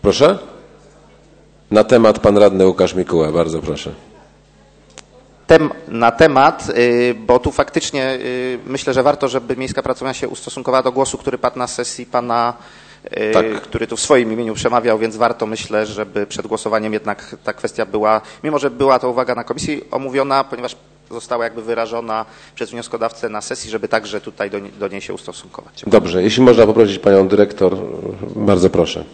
Proszę? Na temat pan radny Łukasz Mikuła, bardzo proszę. Na temat, bo tu faktycznie myślę, że warto, żeby Miejska Pracownia się ustosunkowała do głosu, który padł na sesji pana, tak, który tu w swoim imieniu przemawiał, więc warto, myślę, żeby przed głosowaniem jednak ta kwestia była, mimo że była to uwaga na komisji omówiona, ponieważ została jakby wyrażona przez wnioskodawcę na sesji, żeby także tutaj do niej się ustosunkować. Dobrze, jeśli można poprosić panią dyrektor, bardzo proszę.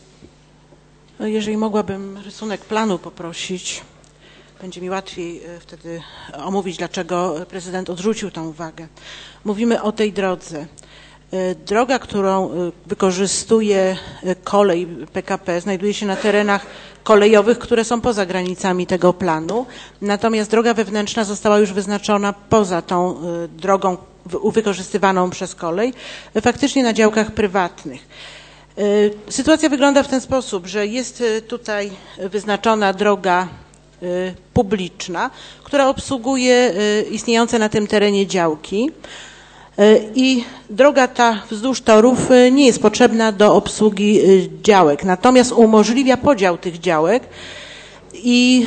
Jeżeli mogłabym rysunek planu poprosić, będzie mi łatwiej wtedy omówić, dlaczego prezydent odrzucił tę uwagę. Mówimy o tej drodze. Droga, którą wykorzystuje kolej PKP, znajduje się na terenach kolejowych, które są poza granicami tego planu. Natomiast droga wewnętrzna została już wyznaczona poza tą drogą wykorzystywaną przez kolej, faktycznie na działkach prywatnych. Sytuacja wygląda w ten sposób, że jest tutaj wyznaczona droga publiczna, która obsługuje istniejące na tym terenie działki i droga ta wzdłuż torów nie jest potrzebna do obsługi działek, natomiast umożliwia podział tych działek i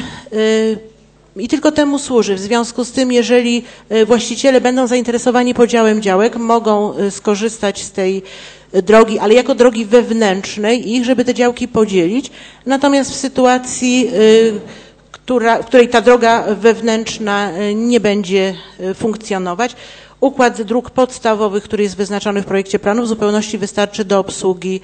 tylko temu służy. W związku z tym, jeżeli właściciele będą zainteresowani podziałem działek, mogą skorzystać z tej drogi, ale jako drogi wewnętrznej ich, żeby te działki podzielić. Natomiast w sytuacji, w której ta droga wewnętrzna nie będzie funkcjonować, układ dróg podstawowych, który jest wyznaczony w projekcie planu, w zupełności wystarczy do obsługi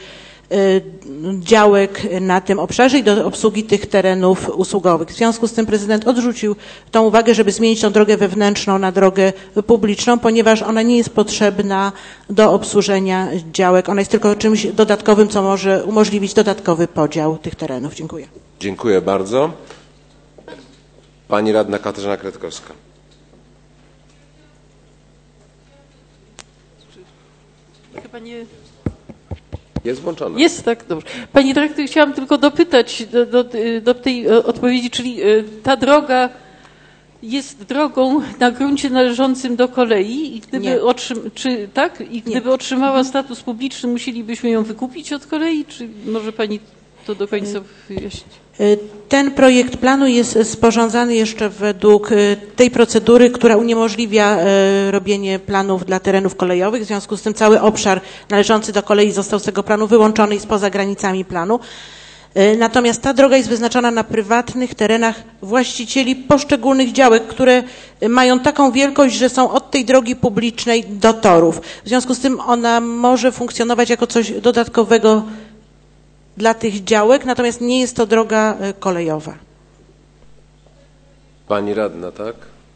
działek na tym obszarze i do obsługi tych terenów usługowych. W związku z tym prezydent odrzucił tą uwagę, żeby zmienić tą drogę wewnętrzną na drogę publiczną, ponieważ ona nie jest potrzebna do obsłużenia działek. Ona jest tylko czymś dodatkowym, co może umożliwić dodatkowy podział tych terenów. Dziękuję. Dziękuję bardzo. Pani radna Katarzyna Kretkowska. Chyba nie... Jest włączone. Jest, tak, dobrze. Pani dyrektor, chciałam tylko dopytać do tej odpowiedzi, czyli ta droga jest drogą na gruncie należącym do kolei i gdyby, gdyby otrzymała status publiczny, musielibyśmy ją wykupić od kolei, czy może pani to do końca wyjaśnić? Ten projekt planu jest sporządzany jeszcze według tej procedury, która uniemożliwia robienie planów dla terenów kolejowych. W związku z tym cały obszar należący do kolei został z tego planu wyłączony i jest poza granicami planu. Natomiast ta droga jest wyznaczona na prywatnych terenach właścicieli poszczególnych działek, które mają taką wielkość, że są od tej drogi publicznej do torów. W związku z tym ona może funkcjonować jako coś dodatkowego dla tych działek, natomiast nie jest to droga kolejowa. Pani radna, tak?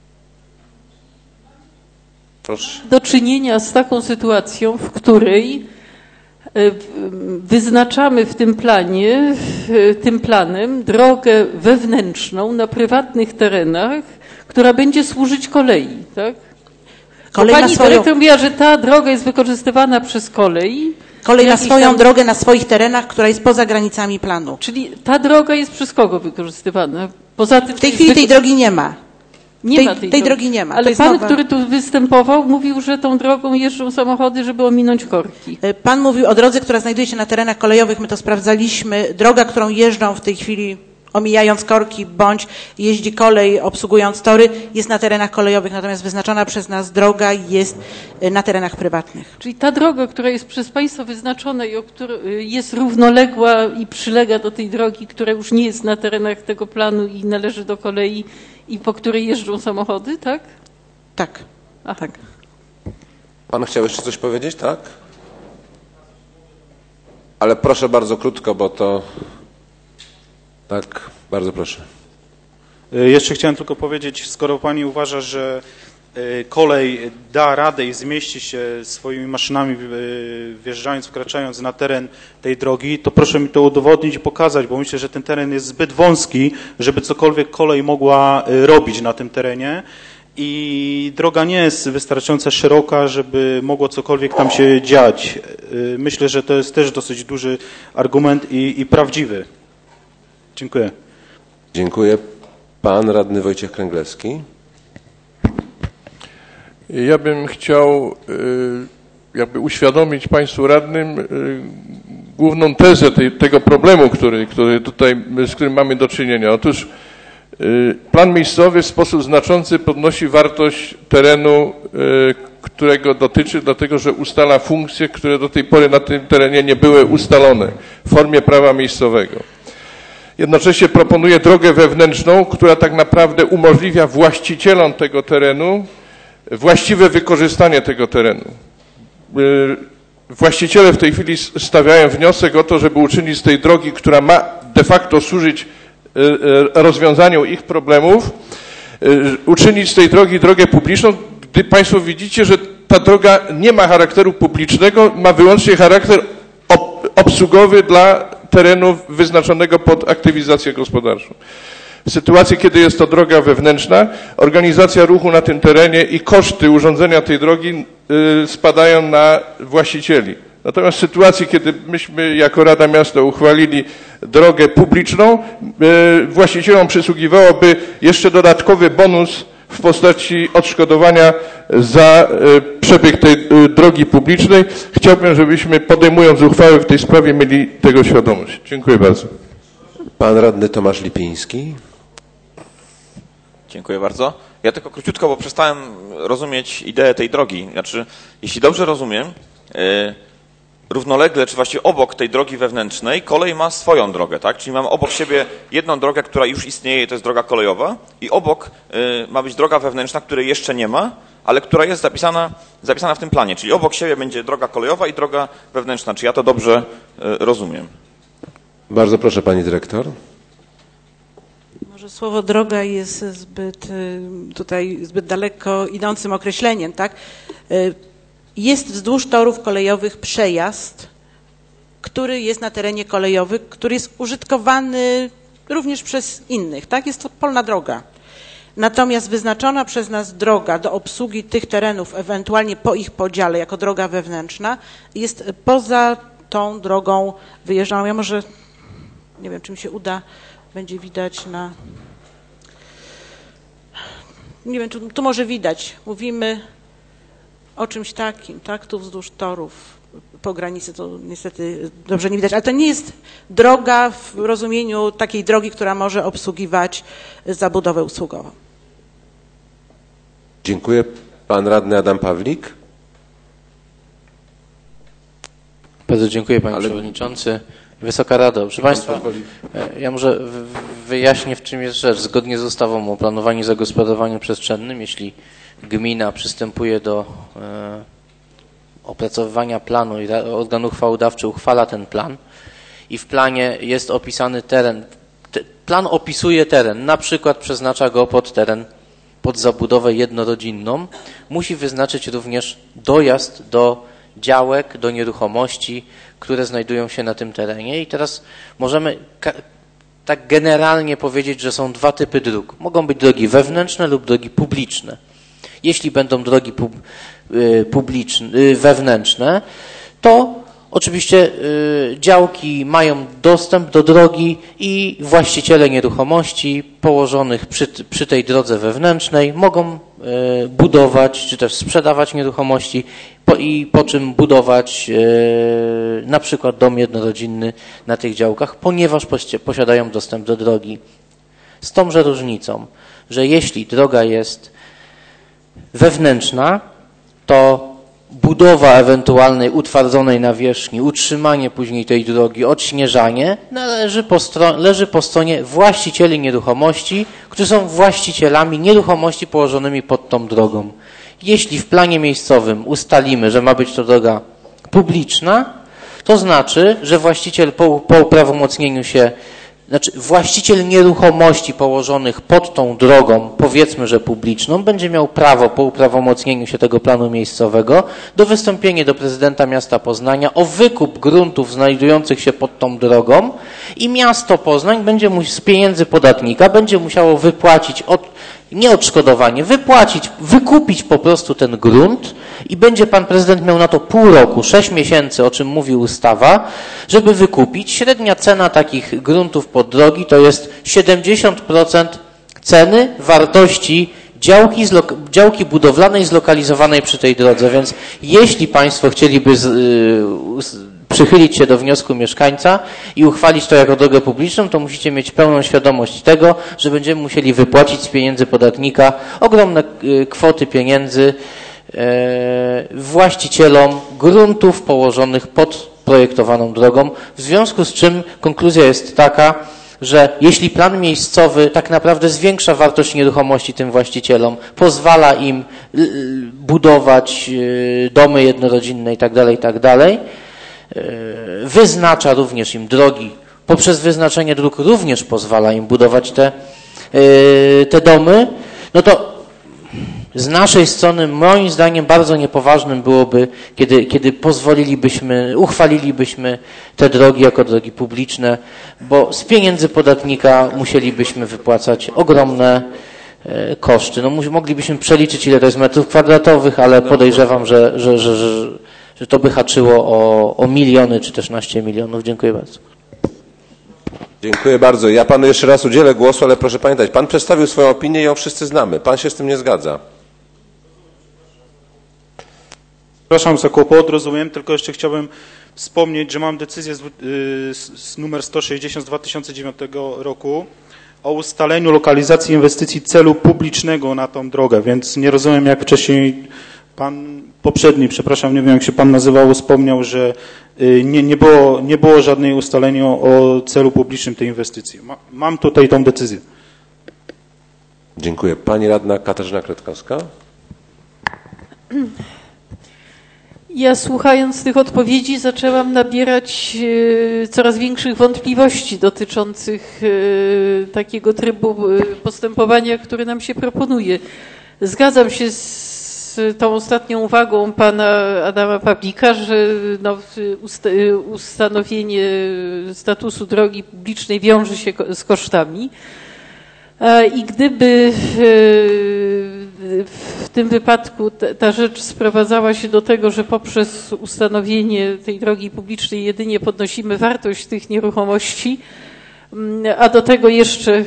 Proszę. Do czynienia z taką sytuacją, w której wyznaczamy w tym planie, tym planem drogę wewnętrzną na prywatnych terenach, która będzie służyć kolei, tak? Pani dyrektor mówiła, że ta droga jest wykorzystywana przez kolej. Kolej na swoją drogę, na swoich terenach, która jest poza granicami planu. Czyli ta droga jest przez kogo wykorzystywana? Poza tym, w tej chwili tej drogi nie ma. Tej drogi nie ma. Ale pan, który tu występował, mówił, że tą drogą jeżdżą samochody, żeby ominąć korki. Pan mówił o drodze, która znajduje się na terenach kolejowych. My to sprawdzaliśmy. Droga, którą jeżdżą w tej chwili, omijając korki, bądź jeździ kolej, obsługując tory, jest na terenach kolejowych, natomiast wyznaczona przez nas droga jest na terenach prywatnych. Czyli ta droga, która jest przez państwa wyznaczona i jest równoległa i przylega do tej drogi, która już nie jest na terenach tego planu i należy do kolei i po której jeżdżą samochody, tak? Tak. Aha. Pan chciał jeszcze coś powiedzieć, tak? Ale proszę bardzo krótko, bo to... Tak, bardzo proszę. Jeszcze chciałem tylko powiedzieć, skoro pani uważa, że kolej da radę i zmieści się swoimi maszynami wjeżdżając, wkraczając na teren tej drogi, to proszę mi to udowodnić i pokazać, bo myślę, że ten teren jest zbyt wąski, żeby cokolwiek kolej mogła robić na tym terenie i droga nie jest wystarczająco szeroka, żeby mogło cokolwiek tam się dziać. Myślę, że to jest też dosyć duży argument i prawdziwy. Dziękuję. Dziękuję. Pan radny Wojciech Kręglewski. Ja bym chciał jakby uświadomić Państwu radnym główną tezę tego problemu, z którym mamy do czynienia. Otóż plan miejscowy w sposób znaczący podnosi wartość terenu, którego dotyczy, dlatego że ustala funkcje, które do tej pory na tym terenie nie były ustalone w formie prawa miejscowego. Jednocześnie proponuje drogę wewnętrzną, która tak naprawdę umożliwia właścicielom tego terenu właściwe wykorzystanie tego terenu. Właściciele w tej chwili stawiają wniosek o to, żeby uczynić z tej drogi, która ma de facto służyć rozwiązaniu ich problemów, uczynić z tej drogi drogę publiczną, gdy Państwo widzicie, że ta droga nie ma charakteru publicznego, ma wyłącznie charakter obsługowy dla terenu wyznaczonego pod aktywizację gospodarczą. W sytuacji, kiedy jest to droga wewnętrzna, organizacja ruchu na tym terenie i koszty urządzenia tej drogi spadają na właścicieli. Natomiast w sytuacji, kiedy myśmy jako Rada Miasta uchwalili drogę publiczną, właścicielom przysługiwałoby jeszcze dodatkowy bonus w postaci odszkodowania za przebieg tej drogi publicznej. Chciałbym, żebyśmy podejmując uchwałę w tej sprawie mieli tego świadomość. Dziękuję bardzo. Pan radny Tomasz Lipiński. Dziękuję bardzo. Ja tylko króciutko, bo przestałem rozumieć ideę tej drogi. Znaczy, jeśli dobrze rozumiem, równolegle, czy właściwie obok tej drogi wewnętrznej kolej ma swoją drogę, tak? Czyli mamy obok siebie jedną drogę, która już istnieje, to jest droga kolejowa i obok ma być droga wewnętrzna, której jeszcze nie ma, ale która jest zapisana w tym planie. Czyli obok siebie będzie droga kolejowa i droga wewnętrzna. Czy ja to dobrze rozumiem? Bardzo proszę, pani dyrektor. Może słowo droga jest zbyt daleko idącym określeniem, tak? Jest wzdłuż torów kolejowych przejazd, który jest na terenie kolejowym, który jest użytkowany również przez innych, tak? Jest to polna droga. Natomiast wyznaczona przez nas droga do obsługi tych terenów, ewentualnie po ich podziale jako droga wewnętrzna, jest poza tą drogą wyjeżdżaną. Ja może, nie wiem, czy mi się uda, będzie widać na... Nie wiem, czy tu może widać. Mówimy o czymś takim, tak? Tu wzdłuż torów po granicy to niestety dobrze nie widać, ale to nie jest droga w rozumieniu takiej drogi, która może obsługiwać zabudowę usługową. Dziękuję. Pan radny Adam Pawlik. Bardzo dziękuję, panie przewodniczący. Wysoka Rado, proszę Państwa, ja może wyjaśnię, w czym jest rzecz. Zgodnie z ustawą o planowaniu i zagospodarowaniu przestrzennym, jeśli gmina przystępuje do opracowywania planu i organ uchwałodawczy uchwala ten plan i w planie jest opisany teren, plan opisuje teren, na przykład przeznacza go pod zabudowę jednorodzinną, musi wyznaczyć również dojazd do działek, do nieruchomości, które znajdują się na tym terenie. I teraz możemy tak generalnie powiedzieć, że są dwa typy dróg. Mogą być drogi wewnętrzne lub drogi publiczne. Jeśli będą drogi wewnętrzne, to oczywiście działki mają dostęp do drogi i właściciele nieruchomości położonych przy tej drodze wewnętrznej mogą budować czy też sprzedawać nieruchomości i po czym budować na przykład dom jednorodzinny na tych działkach, ponieważ posiadają dostęp do drogi. Z tąże różnicą, że jeśli droga jest wewnętrzna, to budowa ewentualnej utwardzonej nawierzchni, utrzymanie później tej drogi, odśnieżanie leży po stronie właścicieli nieruchomości, którzy są właścicielami nieruchomości położonymi pod tą drogą. Jeśli w planie miejscowym ustalimy, że ma być to droga publiczna, to znaczy, że właściciel po uprawomocnieniu się, właściciel nieruchomości położonych pod tą drogą, powiedzmy, że publiczną, będzie miał prawo po uprawomocnieniu się tego planu miejscowego do wystąpienia do prezydenta miasta Poznania o wykup gruntów znajdujących się pod tą drogą i miasto Poznań będzie z pieniędzy podatnika będzie musiało wypłacić nie odszkodowanie, wykupić po prostu ten grunt i będzie pan prezydent miał na to pół roku, 6 miesięcy, o czym mówi ustawa, żeby wykupić. Średnia cena takich gruntów pod drogi to jest 70% ceny wartości działki budowlanej zlokalizowanej przy tej drodze. Więc jeśli państwo chcieliby przychylić się do wniosku mieszkańca i uchwalić to jako drogę publiczną, to musicie mieć pełną świadomość tego, że będziemy musieli wypłacić z pieniędzy podatnika ogromne kwoty pieniędzy właścicielom gruntów położonych pod projektowaną drogą, w związku z czym konkluzja jest taka, że jeśli plan miejscowy tak naprawdę zwiększa wartość nieruchomości tym właścicielom, pozwala im budować domy jednorodzinne itd., wyznacza również im drogi, poprzez wyznaczenie dróg również pozwala im budować te domy, no to z naszej strony moim zdaniem bardzo niepoważnym byłoby, kiedy uchwalilibyśmy te drogi jako drogi publiczne, bo z pieniędzy podatnika musielibyśmy wypłacać ogromne koszty. No, moglibyśmy przeliczyć, ile to jest metrów kwadratowych, ale podejrzewam, że to by haczyło o miliony czy też naście milionów. Dziękuję bardzo. Dziękuję bardzo. Ja panu jeszcze raz udzielę głosu, ale proszę pamiętać, pan przedstawił swoją opinię i ją wszyscy znamy. Pan się z tym nie zgadza. Przepraszam za kłopot, rozumiem, tylko jeszcze chciałbym wspomnieć, że mam decyzję z numer 160 z 2009 roku o ustaleniu lokalizacji inwestycji celu publicznego na tą drogę, więc nie rozumiem, jak wcześniej pan poprzedni, przepraszam, nie wiem jak się pan nazywał, wspomniał, że nie było żadnej ustalenia o celu publicznym tej inwestycji. Mam tutaj tą decyzję. Dziękuję. Pani radna Katarzyna Kretkowska. Ja słuchając tych odpowiedzi zaczęłam nabierać coraz większych wątpliwości dotyczących takiego trybu postępowania, który nam się proponuje. Zgadzam się z tą ostatnią uwagą pana Adama Pawlika, że no, ustanowienie statusu drogi publicznej wiąże się z kosztami. I gdyby w tym wypadku ta rzecz sprowadzała się do tego, że poprzez ustanowienie tej drogi publicznej jedynie podnosimy wartość tych nieruchomości, a do tego jeszcze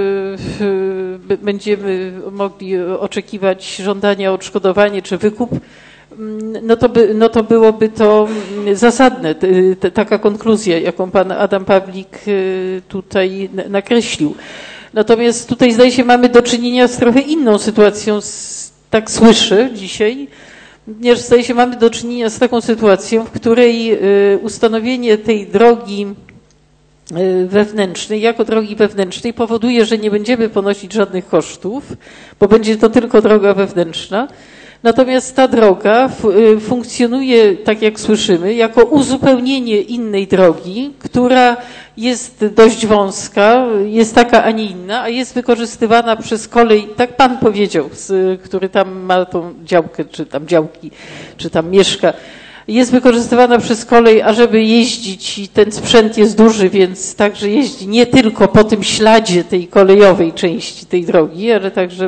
będziemy mogli oczekiwać żądania o odszkodowanie czy wykup, no to byłoby to zasadne, taka konkluzja, jaką pan Adam Pawlik tutaj nakreślił. Natomiast tutaj zdaje się mamy do czynienia z trochę inną sytuacją, tak słyszę dzisiaj, ponieważ zdaje się mamy do czynienia z taką sytuacją, w której ustanowienie tej drogi wewnętrznej, jako drogi wewnętrznej powoduje, że nie będziemy ponosić żadnych kosztów, bo będzie to tylko droga wewnętrzna. Natomiast ta droga funkcjonuje, tak jak słyszymy, jako uzupełnienie innej drogi, która jest dość wąska, jest taka, a nie inna, a jest wykorzystywana przez kolej, tak pan powiedział, który tam ma tą działkę, czy tam działki, czy tam mieszka, jest wykorzystywana przez kolej, ażeby jeździć i ten sprzęt jest duży, więc także jeździ nie tylko po tym śladzie tej kolejowej części tej drogi, ale także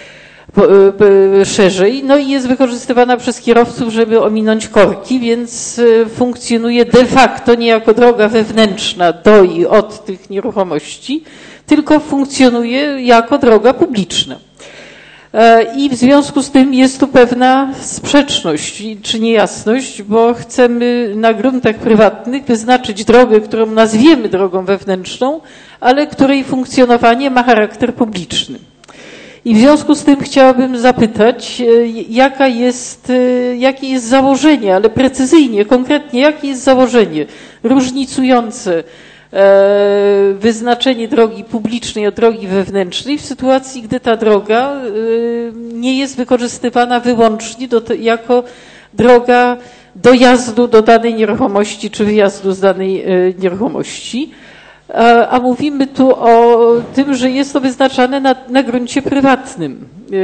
szerzej. No i jest wykorzystywana przez kierowców, żeby ominąć korki, więc funkcjonuje de facto nie jako droga wewnętrzna do i od tych nieruchomości, tylko funkcjonuje jako droga publiczna. I w związku z tym jest tu pewna sprzeczność czy niejasność, bo chcemy na gruntach prywatnych wyznaczyć drogę, którą nazwiemy drogą wewnętrzną, ale której funkcjonowanie ma charakter publiczny. I w związku z tym chciałabym zapytać, jakie jest założenie, ale precyzyjnie, konkretnie, jakie jest założenie różnicujące wyznaczenie drogi publicznej od drogi wewnętrznej w sytuacji, gdy ta droga nie jest wykorzystywana wyłącznie jako droga dojazdu do danej nieruchomości czy wyjazdu z danej nieruchomości. A mówimy tu o tym, że jest to wyznaczane na gruncie prywatnym.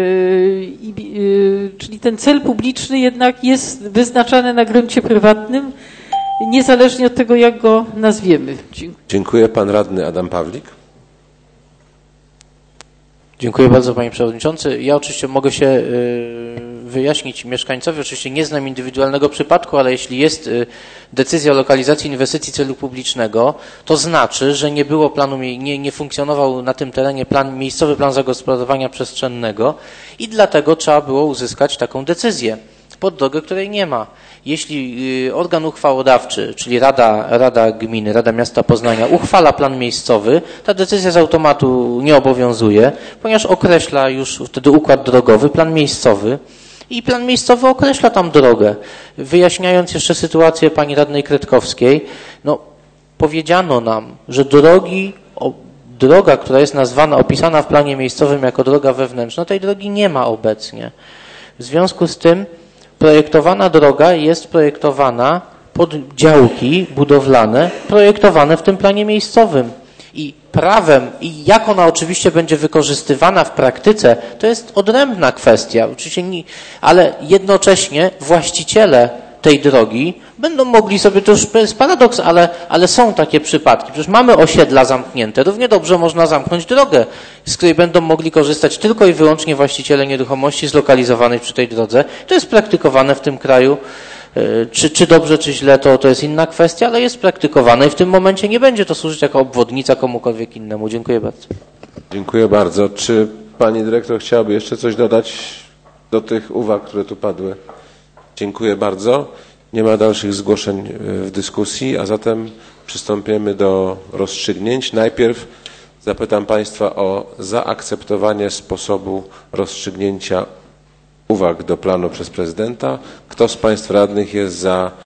Czyli ten cel publiczny jednak jest wyznaczany na gruncie prywatnym, niezależnie od tego, jak go nazwiemy. Dziękuję. Pan radny Adam Pawlik. Dziękuję bardzo, panie przewodniczący. Ja oczywiście mogę się wyjaśnić mieszkańcowi, oczywiście nie znam indywidualnego przypadku, ale jeśli jest decyzja o lokalizacji inwestycji celu publicznego, to znaczy, że nie było planu, nie funkcjonował na tym terenie miejscowy plan zagospodarowania przestrzennego i dlatego trzeba było uzyskać taką decyzję. pod drogę, której nie ma. Jeśli organ uchwałodawczy, czyli Rada Gminy, Rada Miasta Poznania uchwala plan miejscowy, ta decyzja z automatu nie obowiązuje, ponieważ określa już wtedy układ drogowy, plan miejscowy i plan miejscowy określa tam drogę. Wyjaśniając jeszcze sytuację pani radnej Kretkowskiej, no powiedziano nam, że droga, która jest opisana w planie miejscowym jako droga wewnętrzna, tej drogi nie ma obecnie. W związku z tym projektowana droga jest projektowana pod działki budowlane, projektowane w tym planie miejscowym. I prawem, i jak ona oczywiście będzie wykorzystywana w praktyce, to jest odrębna kwestia. Oczywiście ale jednocześnie właściciele tej drogi będą mogli sobie, to już jest paradoks, ale są takie przypadki. Przecież mamy osiedla zamknięte. Równie dobrze można zamknąć drogę, z której będą mogli korzystać tylko i wyłącznie właściciele nieruchomości zlokalizowanych przy tej drodze. To jest praktykowane w tym kraju. Czy dobrze, czy źle, to jest inna kwestia, ale jest praktykowane i w tym momencie nie będzie to służyć jako obwodnica komukolwiek innemu. Dziękuję bardzo. Dziękuję bardzo. Czy pani dyrektor chciałaby jeszcze coś dodać do tych uwag, które tu padły? Dziękuję bardzo. Nie ma dalszych zgłoszeń w dyskusji, a zatem przystąpimy do rozstrzygnięć. Najpierw zapytam państwa o zaakceptowanie sposobu rozstrzygnięcia uwag do planu przez prezydenta. Kto z państwa radnych jest za